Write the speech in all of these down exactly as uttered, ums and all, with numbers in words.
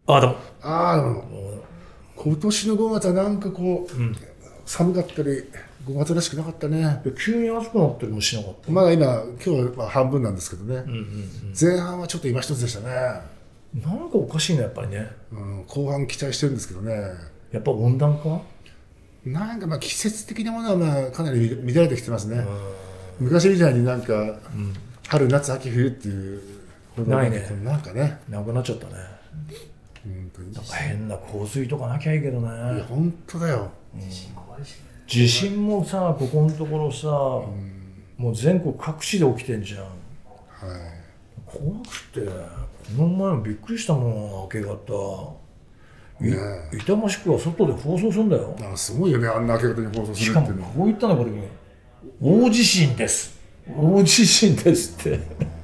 あ、でも。 ああ、でも今年のごがつはなんかこう、うん、寒かったり、ごがつらしくなかったね。 急に暑くなったりもしなかった。 まだ今、今日はまあ半分なんですけどね、うんうんうん、前半はちょっと今一つでしたね。 なんかおかしいね、やっぱりね。 うん、後半期待してるんですけどね。 やっぱ温暖化？ なんかまあ季節的なものはまあかなり乱れてきてますね。昔みたいになんか、うん、春、夏、秋、冬っていうほどないね。 なんかね。 なくなっちゃったね。本当になんか変な洪水とかなきゃいいけどね。 いや本当だよ。 うん、地震もさ、ここのところさ、うん、もう全国各地で起きてんじゃん。はい。怖くて、この前もびっくりしたもん、明け方。ね、痛ましくは外で放送するんだよ。 あ、すごいよね、あんな明け方に放送するっていうの。 しかもこう言ったのこれ、大地震です。大地震ですって。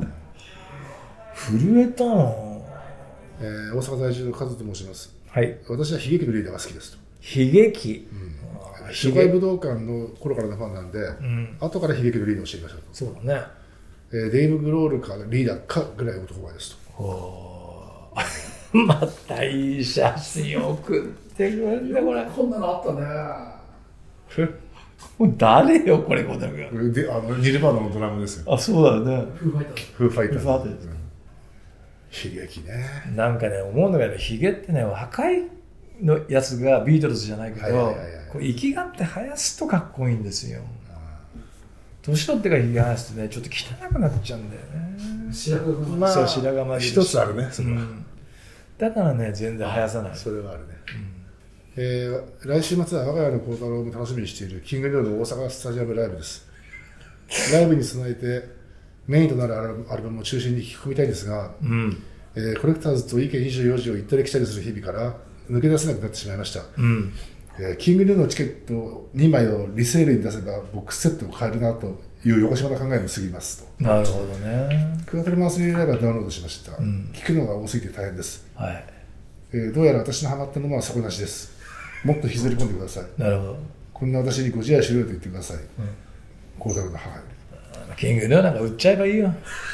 震えたの。 えー、大阪在住のカズと申します。 はい。 私は悲劇のリーダーが好きですと。 悲劇。うん、 初回武道館の頃からのファンなんで、うん、後から悲劇のリーダーを知りましたと。 そうだね。 えー、デイブ・グロールかリーダーかぐらい男前ですと。 おまたいい写真送ってくれるんだこれ。 こんなのあったね。 誰よこれこれ。 で、あのニルバーナのドラムですよ。 あ、そうだよね。 フーファイターズ。フーファイターズ。フーファイターズ。悲劇ね。 なんかね思うのがね、ヒゲってね若いのやつがビートルズじゃないけど、こう生きがって生やすとかっこいいんですよ。年取ってからヒゲ生やすとねちょっと汚くなっちゃうんだよね。 白髪、 まあ、そう白髪まで一つあるねそれは、うん、 だからね全然生やさない。 それはあるね、うん、えー、来週末は我が家の孝太郎も楽しみにしているキングリョーの大阪スタジアムライブです。ライブに備えてメインとなるアルバムを中心に聴き込みたいんですが、うん、えー、コレクターズと池にじゅうよじを行ったり来たりする日々から抜け出せなくなってしまいました、うん、えー、キングリョーのチケットにまいをリセールに出せばボックスセットを買えるなという横島な考えも過ぎますと。 なるほどね。 クワトロマンスリーライブはダウンロードしました、うん、聞くのが多すぎて大変です、はい、えー、どうやら私のハマったものは底なしです。もっと引きずり込んでください。なるほど。こんな私にご自愛しろよと言ってください。孝太郎の母よ。 キングリョーなんか売っちゃえばいいよ。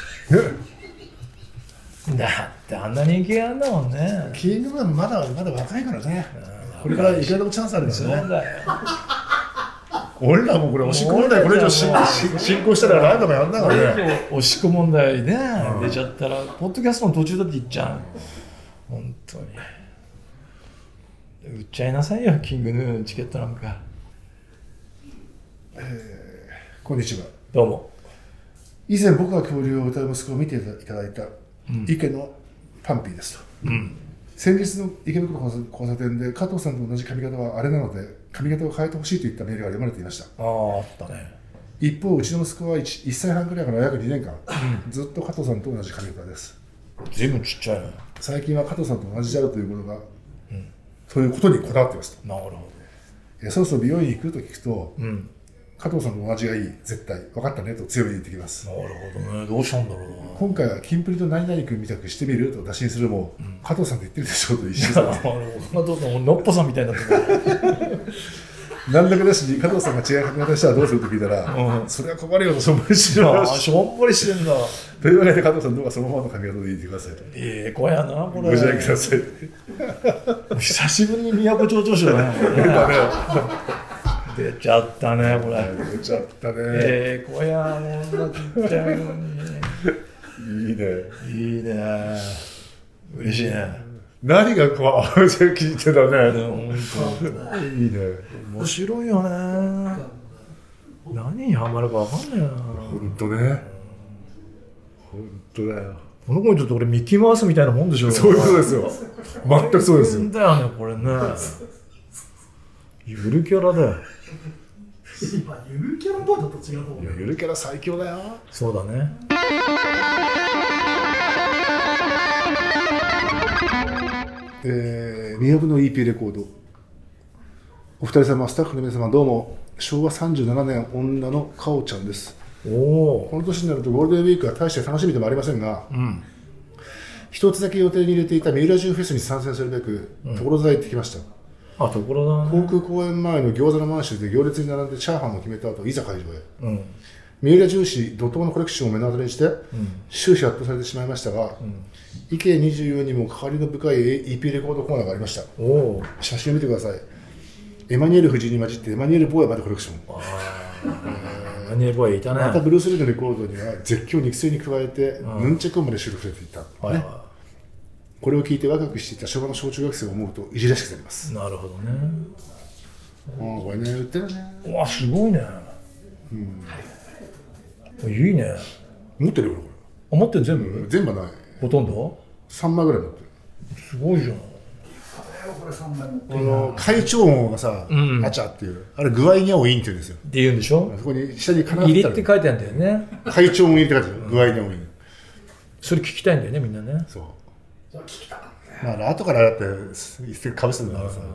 だってあんな人気あんだもんね。 キングリョーまだまだ若いからね。これからいくらでもチャンスあるからね。そうだよ。俺らもこれおしっこ問題これ以上進行したらライブとかやんだからね。 おしっこ問題ね、うん、出ちゃったらポッドキャストの途中だって言っちゃう。本当に売っちゃいなさいよキングヌーのチケットなんか。 えー、こんにちは。 どうも。 以前僕が恐竜を歌う息子を見ていただいた池のパンピーですと、うん、先日の池袋交差点で加藤さんと同じ髪型はあれなので髪型を変えてほしいといったメールが読まれていました。 ああ、あったね。 一方うちの息子は 1, いっさいはんくらいから約にねんかん、うん、ずっと加藤さんと同じ髪型です。 随分ちっちゃいね。 最近は加藤さんと同じであるということが、うん、そういうことにこだわっていますと。 なるほど。 えそろそろ美容院行くと聞くと、うん、加藤さんと同じがいい、絶対分かったねと強めに言ってきます。 なるほどね。どうしたんだろうな。 今回はキンプリと何々君みたくしてみると打診するも、うん、加藤さんって言ってるでしょうと一緒だ。 加藤さんのっぽさんみたいになってる。 何だかなしに加藤さんが違い髪型したらどうすると聞いたら、うん、それは困るよとしょんぼりしてる。 ああ、しょんぼりしてんだ。 というわけで加藤さんどうかそのままの髪型で言ってくださいと。 ええー、子やなこれ。 ご自愛ください。 久しぶりに都町長州だね。出たね。出ちゃったねこれ。 出ちゃったね。 ええー、子やもんなちっちゃいのに。 いいね。 いいね。嬉しいね。 何がこう合わせ聞いてたね。 本当いいね。 面白いよね。何にハマるかわかんないな。 本当ね。本当だよ。 この子にとって俺ミッキーマウスみたいなもんでしょ。 そういうことですよ。全くそうですよ。 だよねこれね。ゆるキャラだよ。 今ゆるキャラとはちょっと違うと思う。 いやゆるキャラ最強だよ。 そうだね。 えー、ミヤブの イーピー レコード。お二人様、スタッフの皆様どうも。しょうわさんじゅうななねん女のかおちゃんです。おこの年になるとゴールデンウィークは大して楽しみでもありませんが、うん、一つだけ予定に入れていた三浦中フェスに参戦するべく、うん、所沢へ行ってきました。 あ、所沢ね。 航空公園前の餃子の満州で行列に並んでチャーハンを決めた後いざ会場へ、うん、 三浦重視怒涛のコレクションを目の当たりにして、 うん、 終始圧倒されてしまいましたが、 うん、 イケにじゅうよんにも関わりの深い イーピー レコードコーナーがありました。 お写真を見てください。エマニュエル夫人に混じってエマニュエル・ボーヤまでコレクション。 あエマニュエル・ボーヤいたね。 またブルース・リーのレコードには絶叫肉声に加えて、 うん、 ヌンチャクまで収録されていた、 はいはい、 ね、これを聞いて若くしていた昭和の小中学生を思うといじらしくなります。 なるほどね。 ああこれね売ってるね。 うわすごいね、うん、いいね。 持ってるよこれ。 あ持ってる全部、 うん、全部はない。 ほとんどさんまいぐらい持ってる。 すごいじゃん。 これさんまい持ってこの会長音がさ、うん、あちゃっていうあれ具合にゃおいんって言うんですよ。 って言うんでしょ。 そこに下に必ず入れって書いてあるんだよね。 会長音入れって書いてある、うん、具合にゃおいん。 それ聞きたいんだよねみんなね。 そうじゃあ聞きたかったね。まあ後からだって一斉かぶせたんだからさ。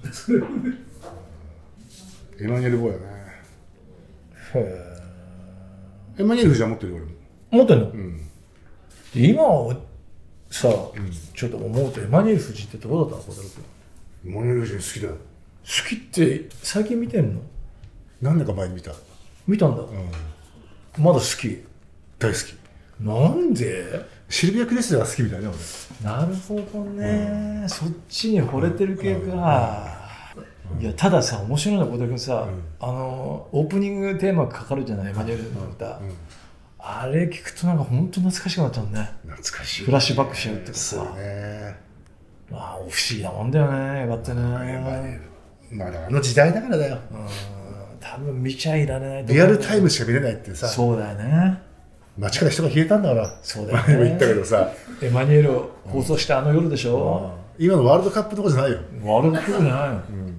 エマニュエル・ボーヤね。へエマニュエル夫人は持ってるよ俺も。 持ってるの、 うん、 今さ、うん、ちょっと思うとエマニュエル夫人ってどうだったの？ エマニュエル夫人好きだよ。 好きって最近見てんの？ 何年か前に見た。 見たんだ、うん、まだ好き？ 大好き。 なんで？ シルビア・クレスラーが好きみたいね俺。なるほどね、うん、そっちに惚れてる系か、うんうん、いやたださ面白いのことだけどさ、うん、あのオープニングテーマがかかるじゃない、エマニュエルの歌、うんうん、あれ聞くとなんか本当懐かしくなっちゃうね。 懐かしい。 フラッシュバックしちゃうってことさ。 そうね。 まあ不思議なもんだよね、映画ってね。 まああの時代だからだよ。 うん、多分見ちゃいられないと思う。 リアルタイムしか見れないってさ。 そうだよね。 街から人が消えたんだから。 そうだよね。 前も言ったけどさ。 エマニュエルを放送したあの夜でしょ。 うん、今のワールドカップとかじゃないよ。 ワールドカップじゃないよ。うん、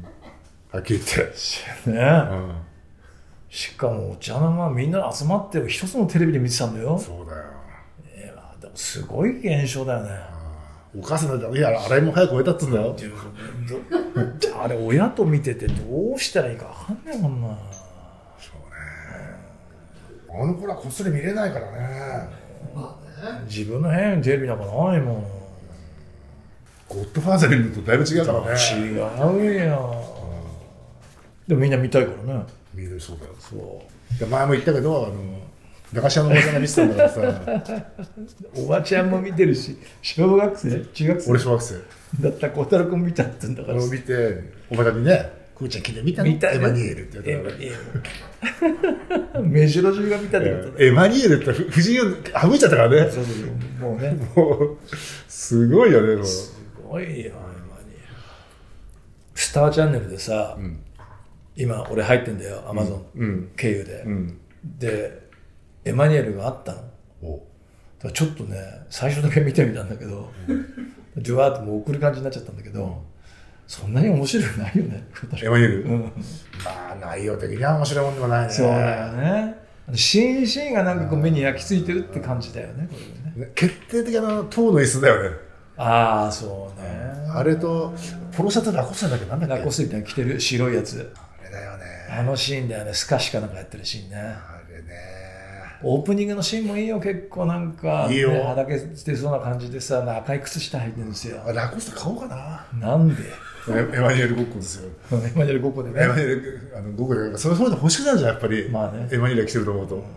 はっきり言って。 ね。うん、しかもお茶の間みんな集まって一つのテレビで見てたんだよ。 そうだよ。 えー、でもすごい現象だよね。 お母さんだって、いや、洗いも早く終えたっつうんだよ。 あれ、親と見ててどうしたらいいか分かんないもんな。 そうね。あの頃はこっそり見れないからね。 まあね。 自分の部屋にテレビなんかないもん。 ゴッドファーザー見るとだいぶ違うからね。 違うよ。でもみんな見たいからね。 見る、そうだよ。 そう。 で前も言ったけど、あの、駄菓子屋のおばちゃんが見てたんだからさ。 おばちゃんも見てるし、小学生中学生俺小学生。 だったら小太郎君見たって言うんだから。 俺を見て、おばちゃんにね、くーちゃん聞いて見たの？ 見たエマニュエルって言ったから。目白中が見たってことだ。 エマニュエルって夫人を省いちゃったからね。 そうそうそう。もうね。 もう、すごいよね、もう。 すごいよ、エマニュエル。スターチャンネルでさ、うん、今俺入ってんだよ、アマゾン経由で、うん、でエマニュエルがあったの。おだからちょっとね最初だけ見てみたんだけど、うん、ドゥワーッともう送る感じになっちゃったんだけど、うん、そんなに面白くないよね。 エマニュエル、 うん、 まあ内容的には面白いもんでもないね。 そうだよね。シーンシーンがなんかこう目に焼き付いてるって感じだよね、これね。 決定的な塔の椅子だよね。 ああそうね。 あれとポロシャツラコスタだっけ、なんだっけ、 ラコスタみたいな着てる白いやつ。 あれだよね。 あのシーンだよね。スカシかなんかやってるシーンね。 あれね。 オープニングのシーンもいいよ。結構なんか、ね、 いいよ。 はだけてそうな感じでさ、赤い靴下履いてるんですよ。 ラコスタ買おうかな。 なんでエマニュエルごっこですよ。 エマニュエルごっこでね。 エマニュエルあのごっこでそれそういうの欲しくなるじゃんやっぱり。まあね。エマニュエルが着てると思うと。うん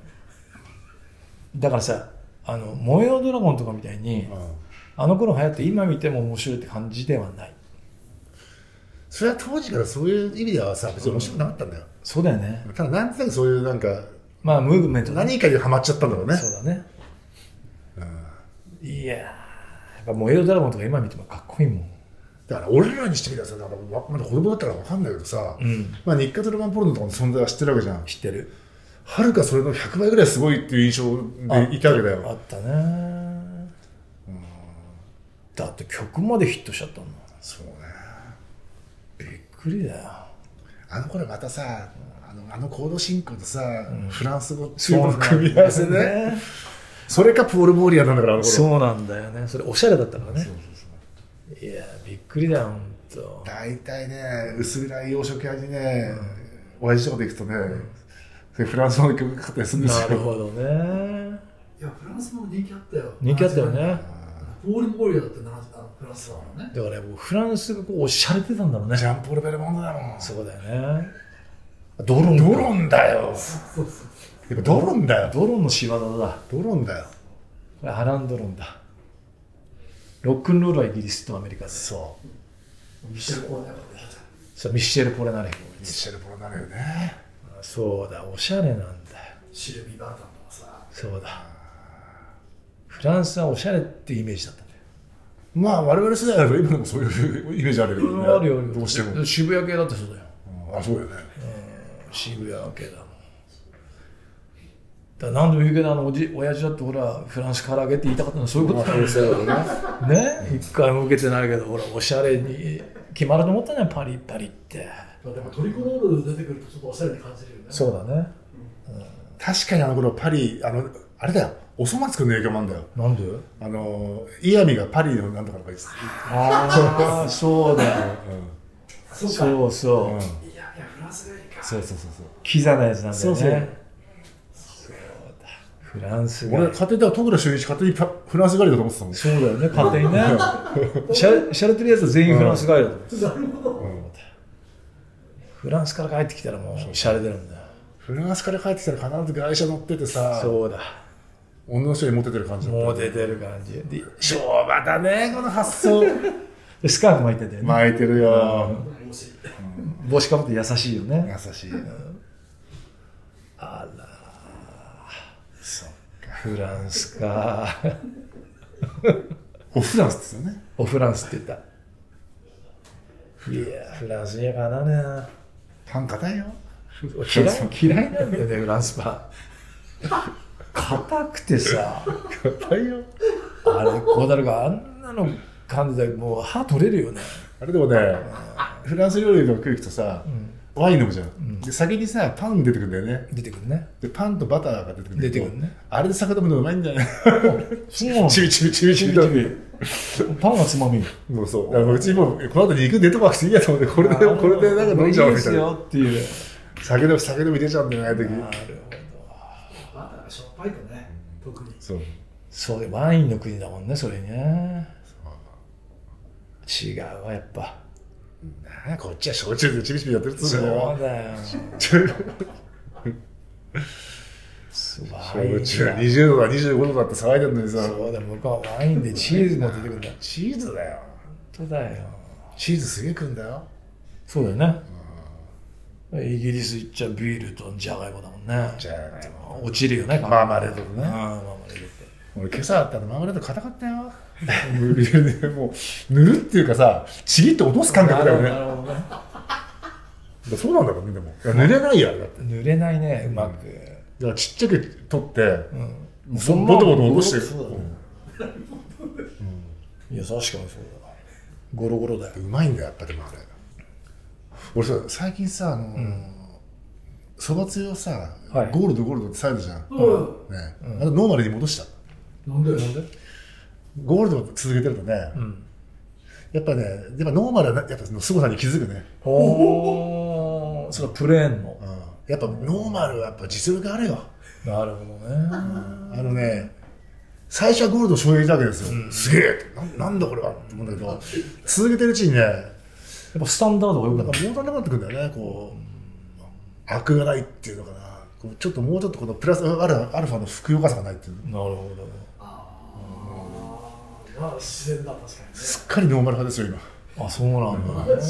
だからさ、あの燃えよドラゴンとかみたいに、うん、あの頃流行って今見ても面白いって感じではない。 それは当時からそういう意味ではさ別に面白くなかったんだよ。うん、 そうだよね。 ただなんとなくそういうなんかまあムーブメント、ね、 何かにハマっちゃったんだろうね。 そうだね。うん、いやーやっぱ燃えよドラゴンとか今見てもかっこいいもん。 だから俺らにしてみたらさ、だからまだ子供だったから分かんないけどさ、うん、まあ日課ドラゴンポルノとかの存在は知ってるわけじゃん。 知ってる。 はるかそれのひゃくばいぐらいすごいっていう印象でいたわけだよ。 あったね、うん、だって曲までヒットしちゃったんだ。 そうね。 びっくりだよ。 あの頃またさ、あの、あのコード進行とさ、うん、フランス語っていうの組み合わせね。 それかポール・モーリアなんだからあの頃。 そうなんだよね。それおしゃれだったからね。そうそうそう。いやびっくりだよほんと。 大体ね薄暗い洋食屋にね、うん、親父とかで行くとね、うんフランスの曲かかったりするんですよ。 なるほどね。 いやフランスも人気あったよ。 人気あったよね。 ポール・モーリアだってなフランスだからね。 だからもうフランスがこうおしゃれてたんだろうね。 ジャンポール・ベルモンドだもん。 そうだよね。ドロン。 ドロンだよ。 そうそうやっぱドロンだよ。 ドロンの仕業だ。 ドロンだよ。 これアラン・ドロンだ。ロックンロールはイギリスとアメリカで。 そミシェル・コーネルそう、ミッシェル・ポレナレフ。 う。ミッシェル・ポロナレフね。 そうだ、おしゃれなんだよ。 シルビー・バルタンとかさ。 そうだ。フランスはおしゃれってイメージだったんだよ。 まあ我々世代だと今でもそういうイメージあるけどね。 あるよ、あるよ。 どうしても。 渋谷系だってそうだよ。 うんあ、そうだよね。 渋谷系だもん。だから何度も言うけど、あのおじ親父だってほら、フランスから揚げって言いたかったのはそういうことだよね。ね、一回も受けてないけど、ほら、おしゃれに決まると思ったね、パリパリって。 でもトリコロール出てくるとちょっとおしゃれに感じるよね。 そうだね。 確かにあの頃パリ、あの、あれだよ。おそ松くんの影響もあるんだよ。 なんであの、イヤミがパリのなんとかとか言ってああ、そうだよ。 た。 そうか。 そうそう。 うん。うん。 いやいや、フランスがいいか。 そうそうそうそう。 キザなやつなんだよね。 そうそうそうだ。フランスが。 俺、勝手に、戸倉俊一勝手にパフランス帰りだと思ってたもん。 そうだよね、勝手にね。しゃしゃれてるやつは全員フランス帰りだと思ってた。 なるほど。 フランスから帰ってきたらもうしゃれてるんだよ。 フランスから帰ってきたら必ず外車乗っててさ、 そうだ。 女の人にモテてる感じだった。 もう出てる感じ。で、 昭和だね、この発想。 でスカーフ巻いててね。 巻いてるよ。 帽子。 帽子かぶって優しいよね。 優しい。 あら、 そっか。 フランスか。 おフランスですよね。 おフランスって言った。いや、フランス嫌かなね。 パン硬いよ。 嫌い、嫌いなんだよね、フランスパン。硬くてさ、 硬いよ。 あれ、こうだるがあんなの感じでもう歯取れるよね。 あれでもね、フランス料理の食う人さ、ワイン飲むじゃん。で、先にさ、パン出てくるんだよね。 出てくるね。 で、パンとバターが出てくるんだけど出てくるね。 あれで酒飲むのうまいんだよね。 そうなの。 ちびちびちびちびと。 パンがつまみ。 もうそう。だからうちもう、この後肉出とかなくていいやと思って、これで、これでなんか飲んじゃうみたいな。 よっていう。 酒でも酒でも入れちゃうんだよね、ああいう時。 なるほど。 バターがしょっぱいとね、特に。 そう。 そうワインの国だもんね、それね。違うわ、やっぱ。 なあ、こっちは焼酎でちびちびやってるっつそううんだよ。 だよ。 焼酎はにじゅうどだ、にじゅうごどだって騒いでるのにさ。 そうだよ、向こうはワインでチーズも出てくるんだ。 チーズだよ。 本当だよ。 チーズすげえ食うんだよ。 そうだよね。イギリス行っちゃビールとジャガイモだもんね。 じゃあ、 落ちるよね、 マーマレードとねああ、マーマレードって。 俺今朝あったらマーマレード硬かったよ。もう、塗るっていうかさ、ちぎって落とす感覚だよね。 なるほどね。 そうなんだろうね、でも。いや塗れないや、だって。 濡れないね、うまく。 だからちっちゃく取って、 うん。 そボトボト落としてそうだね。いや、確かにそうだ。ゴロゴロだよ。 うまいんだよ、やっぱでもあれ。俺さ、最近さ、あのそばつゆをさ、 はいゴールドゴールドってサイズじゃん。ね、 うん。 またノーマルに戻した。 なんでなんでゴールドを続けてるとね、 うん。 やっぱね、やっぱノーマルはやっぱその凄さに気づくね。 おー、それはプレーンの。 やっぱノーマルはやっぱ実力あるよ。 なるほどね。 あのね、最初はゴールド衝撃だわけですよ。すげえな、なんだこれはって思うんだけど、続けてるうちにね、 やっぱスタンダードが良くなる。 なんかモーターなくなってくるんだよね、こう、アクがないっていうのかな。こうちょっともうちょっとこのプラスアルアルファのふくよかさがないっていう。 なるほど。 まあ自然だ、確かにね。 すっかりノーマル派ですよ、今。 あ、そうなんだ。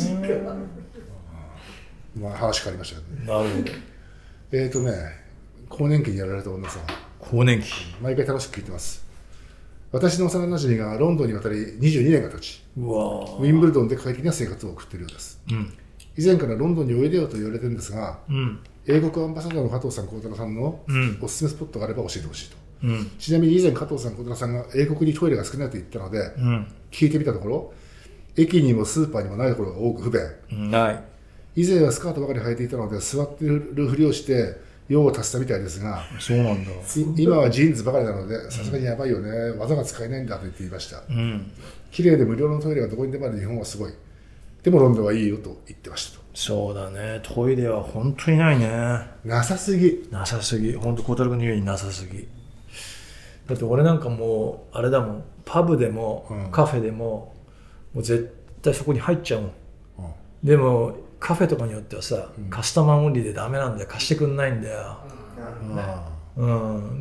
まあ話変わりましたけどね。 なるほど。 えーとね、更年期にやられた女さん、 更年期。 毎回楽しく聞いてます。私の幼馴染がロンドンに渡りにじゅうにねんが経ち、 うわウィンブルドンで快適な生活を送っているようです。 うん。 以前からロンドンにおいでよと言われてるんですが、 うん。 英国アンバサダーの加藤さん、幸太郎さんのうんおすすめスポットがあれば教えてほしいと。 うん。 ちなみに以前加藤さん、幸太郎さんが英国にトイレが少ないと言ったので、 うん。 聞いてみたところ、駅にもスーパーにもないところが多く不便。 ない。 以前はスカートばかり履いていたので、座っているふりをして用を足したみたいですが、 そうなんだ。 い今はジーンズばかりなので、さすがにやばいよね、技が使えないんだと言っていました。 うん。 綺麗で無料のトイレがどこにでもある日本はすごい。でもロンドンはいいよと言ってましたと。 そうだね。トイレは本当にないね。 なさすぎ。 なさすぎ。本当孝太郎君の言うようになさすぎ。だって俺なんかもう、あれだもん。パブでも、 うんカフェでも、もう絶対そこに入っちゃうもん。 うんでも、カフェとかによってはさ、カスタマーオンリーでダメなんだよ。貸してくんないんだよ。 あうん、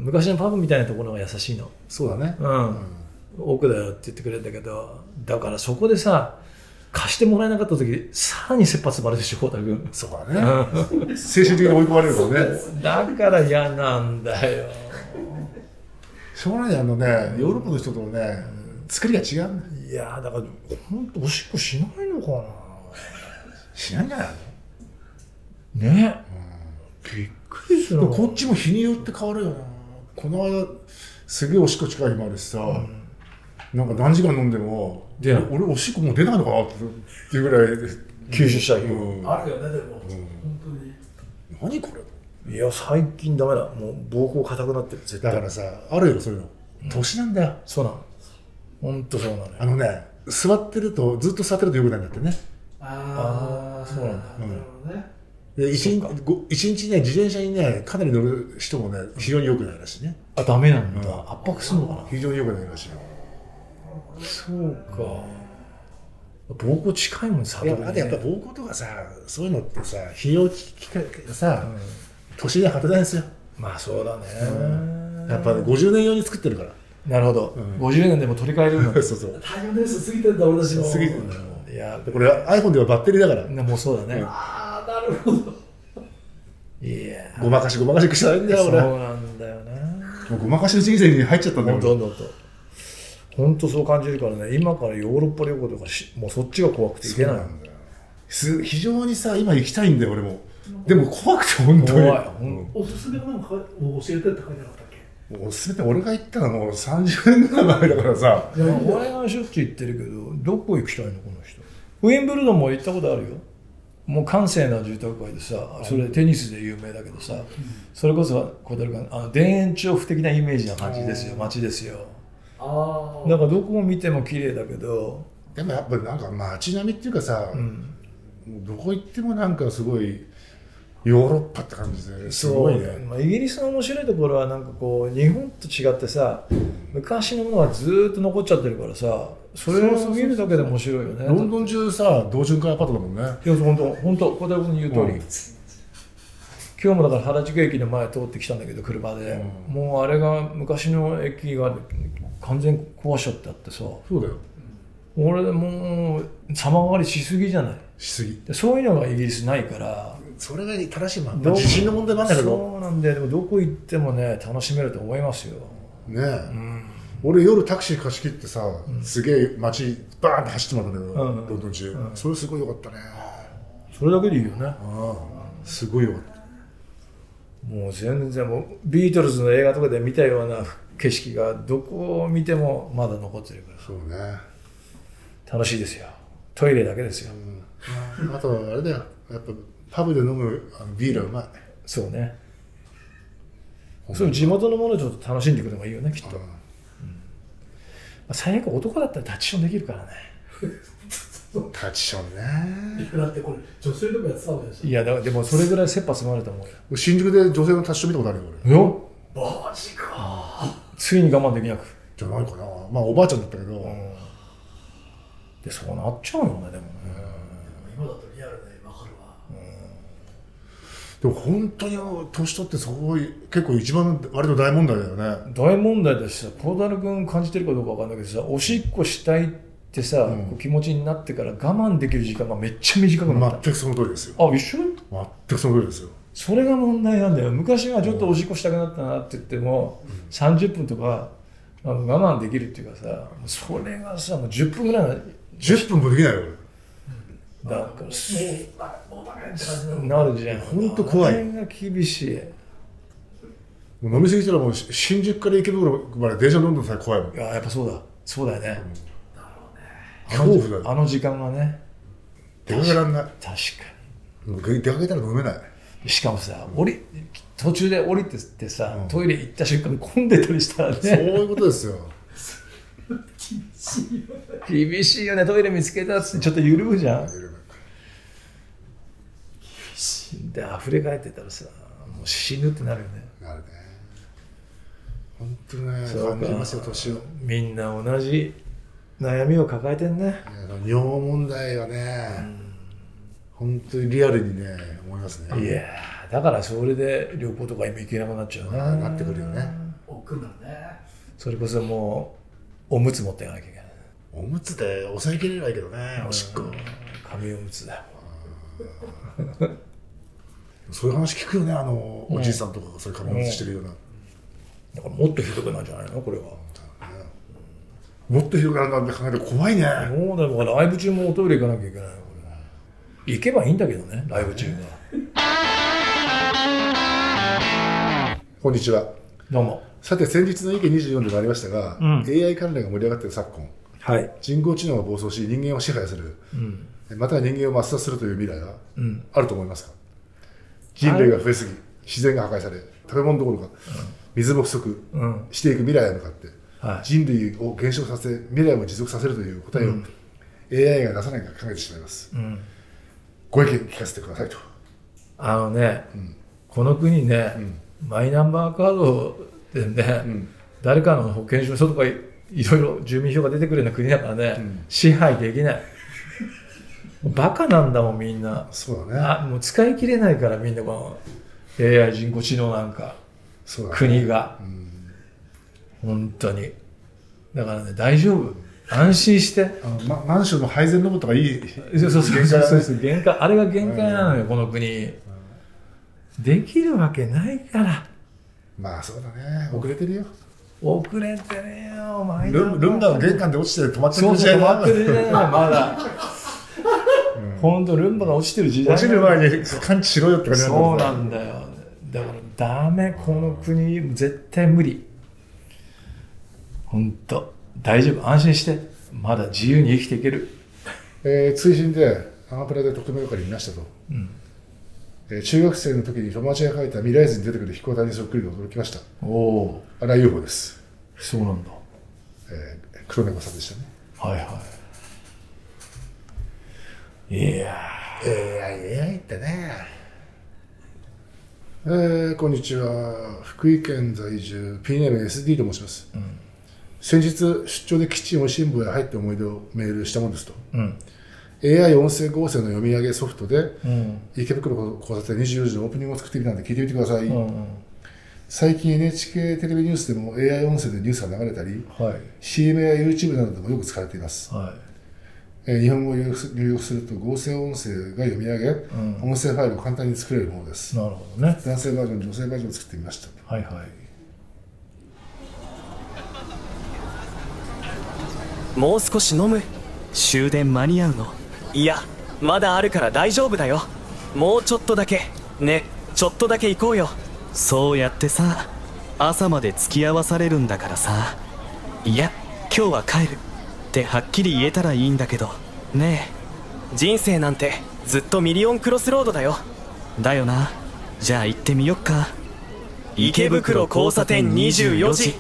昔のパブみたいなところが優しいの。 そうだね。 うん、うん、奥だよって言ってくれるんだけど、だからそこでさ貸してもらえなかった時さらに切羽詰まるでしょ孝太君。 そうだね、精神的に追い込まれるからね。 だから嫌なんだよ。 しょうがない。あのね、ヨーロッパの人とのね、作りが違うんだ。 いやだから本当おしっこしないのかな。 しないんじゃないのね、うん、びっくりする。 こっちも日によって変わるよな。この間すげえおしっこ近い日もあるしさ、うん、なんか何時間飲んでもで俺おしっこもう出ないのかなっていうぐらい吸収した日、 うん、あるよね。でも、うん、本当に何これ。 いや最近ダメだ。もう膀胱硬くなってる絶対。 だからさあるよそういうの、うん、年なんだよ。 そうなの。本当そうなのよ。 あのね座ってるとずっと座ってると良くないんだってね。 ああそうなんだ。 うん、なるほどね。で一日、一日ね自転車にねかなり乗る人もね非常に良くないらしいね。 あダメなんだ、うん、圧迫するのかな。 非常に良くないらしいよ。 そうか。膀胱近いもんさ。 いやあとやっぱ膀胱とかさそういうのってさ泌尿器科さ、うん、年で果てないんですよ。 まあそうだね、 うん、やっぱねごじゅうねん用に作ってるから。 なるほど、うん、ごじゅうねんでも取り替えるんだ。 そうそう。 太陽年数過ぎてんだ俺たちも。 過ぎてんだよ。いやこれ iPhone ではバッテリーだから。 もうそうだね、うん、 ああなるほど。 いやごまかしごまかしくしたらいいんだよ俺。 そうなんだよね。 もうごまかしの人生に入っちゃったんだよ。 ほんとほんとほんとそう感じるからね。今からヨーロッパ旅行とかしもうそっちが怖くて行けない。そうなんだよ。 す非常にさ今行きたいんだよ俺も。でも怖くて本当に怖い、 うん、おすすめのなんか教えてって書いてなかったっけ。 おすすめって俺が行ったのもうさんじゅうねんぐらい前だからさ。 いや俺がしょっちゅう行ってるけどどこ行きたいのこの人。ウィンブルドンも行ったことあるよ。もう閑静な住宅街でさ、それテニスで有名だけどさ、うん、それこそ小樽があの田園調布的なイメージな感じですよ。街ですよ。あだからどこを見ても綺麗だけど、 でもやっぱなんか街並みっていうかさ、うん、どこ行ってもなんかすごいヨーロッパって感じですごいね。 まあ、イギリスの面白いところはなんかこう日本と違ってさ、昔のものがずっと残っちゃってるからさ、それを見るだけで面白いよね。 ロンドン中さ同潤会アパートだもんね。 いや本当本当小田君の言う通り、うん、今日もだから原宿駅の前通ってきたんだけど車で、うん、もうあれが昔の駅が完全壊しちゃってあってさ。 そうだよ。 俺もう様変わりしすぎじゃない。 しすぎ。 そういうのがイギリスないから。 それが正しいもん。自信の問題なんだけど。 そうなんだよ。でもどこ行ってもね楽しめると思いますよ。 ねえ。うん、俺夜タクシー貸し切ってさ、うん、すげえ街バーンって走ってもらったんだけど、うん、ロンドン中、うん、それすごい良かったね。 それだけでいいよね。 ああすごい良かった。 もう全然もうビートルズの映画とかで見たような景色がどこを見てもまだ残ってるから。 そうね。楽しいですよ。トイレだけですよ。 うん、あとあれだよ。やっぱパブで飲むあのビールはうまい。 そうね。そういう地元のものをちょっと楽しんでいくのがいいよねきっと。うんうん、まあ、最悪男だったらタッチションできるからね。 タッチションね。 だってこれ女性でもやってたわけでしょ。 いやだでもそれぐらい切羽詰まると思うよ。 新宿で女性のタッチション見たことあるよ俺。よっ。マジか。 ついに我慢できなく。 じゃないかな。まあおばあちゃんだったけど。うん、 でそうなっちゃうよねでもね。 今だとリアルでわかるわ。 でも本当に年取ってすごい結構一番割と大問題だよね。 大問題だしさ、孝太郎君感じてるかどうかわかんないけどさ、おしっこしたいってさ、うん、気持ちになってから我慢できる時間がめっちゃ短くなった。 全くその通りですよ。 あ、一緒？ 全くその通りですよ。 それが問題なんだよ。昔はちょっとおしっこしたくなったなって言っても、うん、さんじゅっぷんとかあの我慢できるっていうかさ、それがさもうじゅっぷんぐらいなじゅっぷんもできないよ。 だからなるじゃん。 本当怖い。 あれが厳しい。 もう飲み過ぎたらもう新宿から池袋まで電車乗るのさ怖いもん。 いややっぱそうだそうだよね。 うん、恐怖だ。 あの時間がね。 出かけらんない。 確かに。出かけたら飲めない。 しかもさ、降り途中で降りてってさ、うん、トイレ行った瞬間に混んでたりしたらね。そういうことですよ。 厳しいよね。厳しいよね。トイレ見つけたっつってちょっと緩むじゃん。厳しい。で溢れ返ってたらさ、もう死ぬってなるよね。 なるね。本当ね。感じますよ年を。 みんな同じ悩みを抱えてんね。 尿問題はね、うん、本当にリアルにね思いますね。 いやだからそれで旅行とか今行けなくなっちゃうな、 なってくるよね。 億劫になるね。 それこそもうおむつ持っていかなきゃいけない。 おむつで抑えきれないけどね、おしっこ。 紙おむつだよ。 そういう話聞くよね、あの、おじいさんとかがそれ紙おむつしてるような。 だからもっとひどくなるんじゃないのこれは。 もっと広がるなんて考えると怖いね。 そうだよ、だからライブ中もおトイレ行かなきゃいけないのこれ。行けばいいんだけどね、ライブ中は。 こんにちは。 どうも。 さて、先日のイケにじゅうよんでもありましたが、 うん、 エーアイ 関連が盛り上がっている昨今、 はい、 人工知能が暴走し人間を支配する、うん、または人間を抹殺するという未来があると思いますか？うん、人類が増えすぎ、自然が破壊され、食べ物どころか、うん、水も不足していく未来へ向かって、はい、人類を減少させ、未来を持続させるという答えを、うん、エーアイ が出さないか考えてしまいます。うん、ご意見聞かせてくださいと。 あのね、うん、この国ね、うん、マイナンバーカードでね、うん、誰かの保険証とかいろいろ住民票が出てくるような国だからね、うん、支配できない。バカなんだもんみんな。 そうだね。 あ、もう使い切れないからみんなこの エーアイ 人工知能なんか、そうだね、国が、うん、本当に。だからね、大丈夫。安心して。 あの、ま、マンションの配膳ロボットがいい。 そうそうそう。そうそう限界。あれが限界なのよ、うん、この国、うん。できるわけないから。 まあそうだね。遅れてるよ。 遅れてるよ。 ルルンバが玄関で落ちて止まってる時代だ。止まってる時代だよ、まだ。本当、ルンバが落ちてる時代。 落ちる前に感知しろよって感じなんだ。 そうなんだよ。だからダメ、この国、絶対無理。本当、大丈夫、安心して。まだ自由に生きていける。 えー、追伸で、アマプラで特命係見ましたと。うん、えー、中学生の時に友達が書いた未来図に出てくる飛行体にそっくりで驚きました。おお。あれは ユーフォー です。 そうなんだ。 えー、黒猫さんでしたね。 はいはい。いやー。エーアイ、エーアイ ってね。えー、こんにちは。福井県在住、ピーネーム エスディー と申します。うん、先日、出張でキッチンおいしん坊へ入って思い出をメールしたもんですと。うん、エーアイ 音声合成の読み上げソフトで、うん、池袋交差点にじゅうよじのオープニングを作ってみたので聞いてみてください。うんうん、最近 エヌエイチケー テレビニュースでも エーアイ 音声でニュースが流れたり、はい、シーエム や YouTube などでもよく使われています。はい、えー、日本語を入力すると合成音声が読み上げ、うん、音声ファイルを簡単に作れるものです。 なるほどね。 男性バージョン、女性バージョンを作ってみました。 はいはい。 もう少し飲む。終電間に合うの？いや、まだあるから大丈夫だよ。もうちょっとだけ。ね、ちょっとだけ行こうよ。そうやってさ、朝まで付き合わされるんだからさ。いや、今日は帰るってはっきり言えたらいいんだけど。ねえ、人生なんてずっとミリオンクロスロードだよ。だよな。じゃあ行ってみよっか。池袋交差点にじゅうよじ。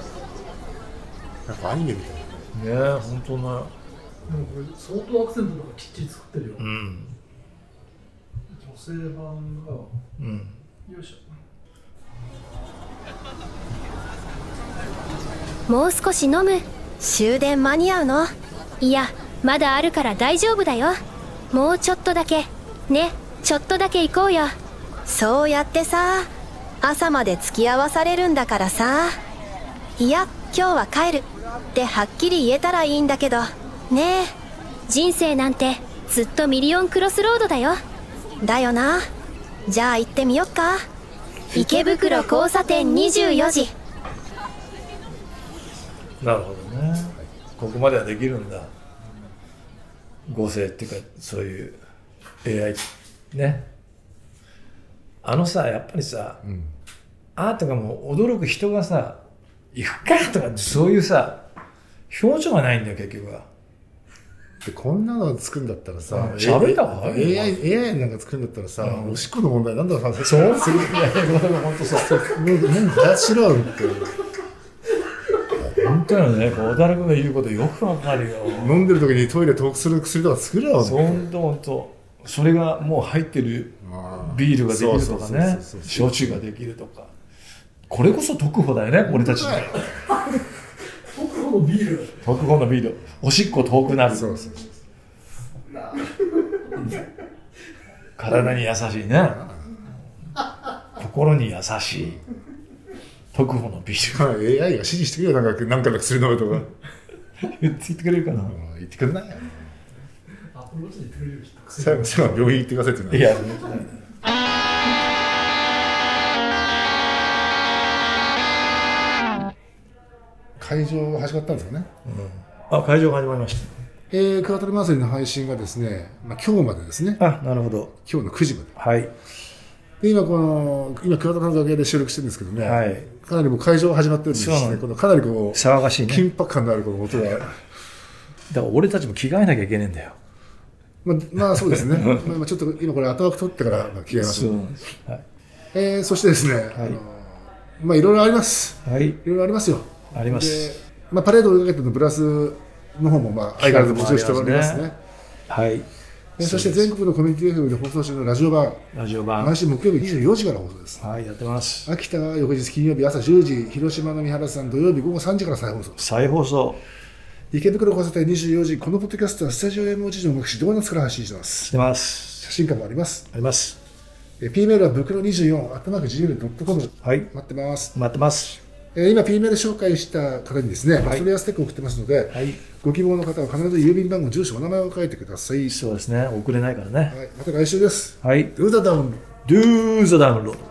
なんかアニメみたいな。 ねえ、ほんとね。 でもこれ相当アクセントとかきっちり作ってるよ。うん、女性版が、うん、よいしょ。もう少し飲む。終電間に合うの？いや、まだあるから大丈夫だよ。もうちょっとだけ。ね、ちょっとだけ行こうよ。そうやってさ、朝まで付き合わされるんだからさ。いや、今日は帰るってはっきり言えたらいいんだけど。ねえ、人生なんてずっとミリオンクロスロードだよ。だよな。じゃあ行ってみよっか。池袋交差点にじゅうよじ。 なるほどね。ここまではできるんだ。合成っていうか、そういう エーアイ ね。あのさ、やっぱりさ、うん、あーとかもう驚く人がさ、行くかとかそういうさ、表情がないんだよ結局は。 でこんなの作るんだったらさ、 喋った方がいいよ。 エーアイ、エーアイ なんか作るんだったらさ、うん、おしっこの問題なんだろうさ、 そうする。いやいや、本当さ、 もう何かしろって。 本当よね、小田君が言うことよくわかるよ。 飲んでる時にトイレ遠くする薬とか作るよ。 本当本当。それがもう入ってるビールができるとかね、焼酎ができるとか。これこそ特保だよね、俺たちの。 特保のビール。 特保のビール。おしっこ遠くなる。 そうそうそう。 体に優しいね。 心に優しい特保のビールエーアイ が指示してくれよ、なんかなんかの薬飲むとか言ってくれるかな。 言ってくれないよ。 アプローチで言ってくれるよきっと最後最後は病院行ってくださいって言うのいや会場が始まったんですよね。 あ、会場が始まりましえー、クワトロ祭りの配信がですね、まあ、今日までですね。 た。あ、なるほど。 今日のくじまで。 はいで今この今クワトロの楽屋で収録してるんですけどね、 はいかなりもう会場が始まってるんですね。 そうなのこのかなりこう騒がしいね。 緊迫感のあるこの音が、 だから俺たちも着替えなきゃいけねえんだよ。 まあ、まあそうですね。まあまあちょっと今これ後枠取ってからまあ着替えます。 そうなんです。はいえー、そしてですね、あのまあいろいろあります。 はいいろいろありますよ。 あります。 で、まあパレードを追いかけてのブラスの方もまあ相変わらず募集しておりますね。 はい。 えーそして全国のコミュニティ エフエム で放送中のラジオ版、 ラジオ版毎週木曜日にじゅうよじから放送です。 はいやってます。 秋田は翌日金曜日朝じゅうじ、広島の三原さん土曜日午後さんじから再放送。 再放送池袋交差点にじゅうよじ、このポッドキャストはスタジオ エムオー 事情をうまくしドーナツから発信してます。 してます。 写真館もあります。 あります。 えー P メールはブクロにじゅうよん、アットマーク ジーメールドットコムはい待ってます。 待ってます。 えー今 P メール紹介した方にですね、 はいストレアステッカーを送ってますので、 はい。 ご希望の方は必ず郵便番号、住所、お名前を書いてください。 そうですね。遅れないからね。 はい、また来週です。 はい。 Do the download。 Do the download.